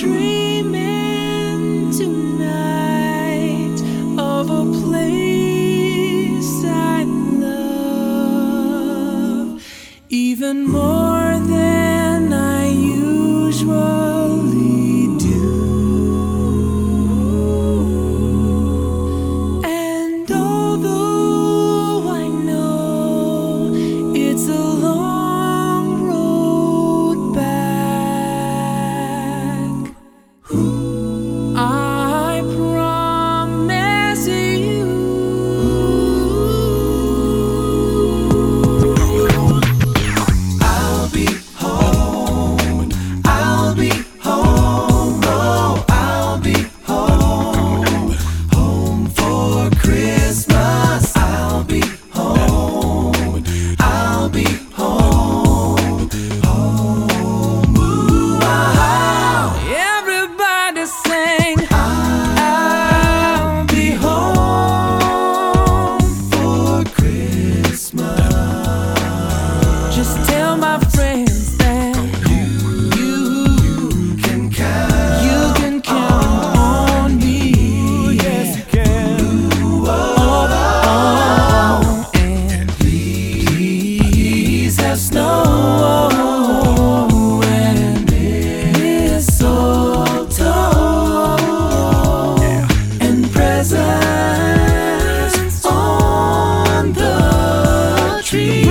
dreaming tonight of a place I love, even more than I usually do. And although I know it's a long road back, I promise you I'll be home. I'll be home. Oh, I'll be home. Home for Christmas. I'll be home. I'll be home. Home. Ooh, wow. Everybody sing. I'll be home for Christmas. Just tell my friends that you can count on me. Yes, you can. And please have snow and mistletoe and presents on the tree.